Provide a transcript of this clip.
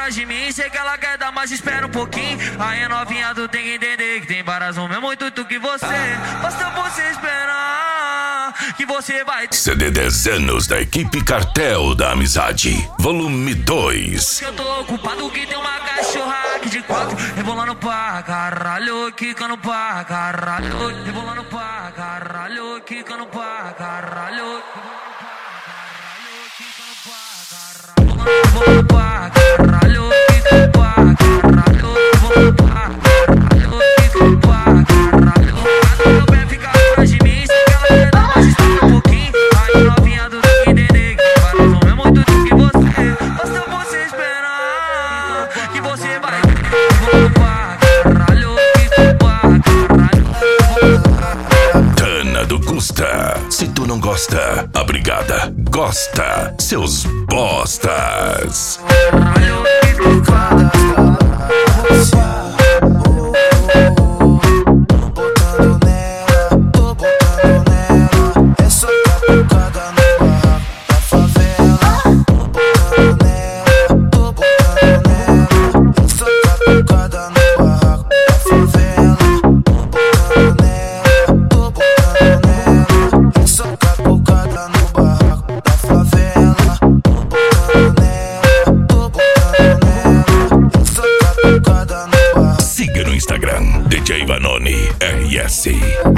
atrás de mim, sei que ela quer dar, mas espera um pouquinho. Aí novinha, tu tem que entender que tem várias no mesmo intuito que você. Basta você esperar que você vai ter. CD 10 anos da equipe Cartel da Amizade, volume 2. Eu tô ocupado que tem uma cachorra aqui de 4, rebolando pra caralho, quicando pra caralho, rebolando pra caralho, quicando pra caralho, rebolando pra caralho, quicando pra caralho, rebolando pra caralho, quicando pra caralho. Meu pé fica atrás de mim, sei que ela quer dar, mas espera um pouquinho. Aí novinha do que entender que vai no mesmo muito do que você. Basta você esperar que você vai rebolando pra caralho, quicando pra caralho. Tana do Gusta. Se tu não gosta, a brigada gosta. Seus bostas. Caralho, quicando pra Siga no Instagram, DJ Vanoni RS.